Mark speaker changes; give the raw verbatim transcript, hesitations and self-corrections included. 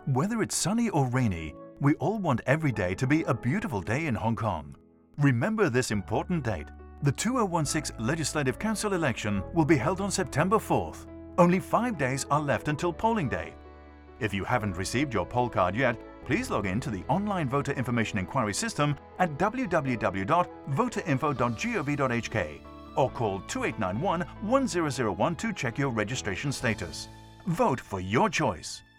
Speaker 1: Whether it's sunny or rainy, we all want every day to be a beautiful day in Hong Kong. Remember this important date. The two thousand sixteen Legislative Council election will be held on September fourth. Only five days are left until polling day. If you haven't received your poll card yet, please log in to the online voter information inquiry system at w w w dot voter info dot gov dot h k or call two eight nine one, one zero zero one to check your registration status. Vote for your choice.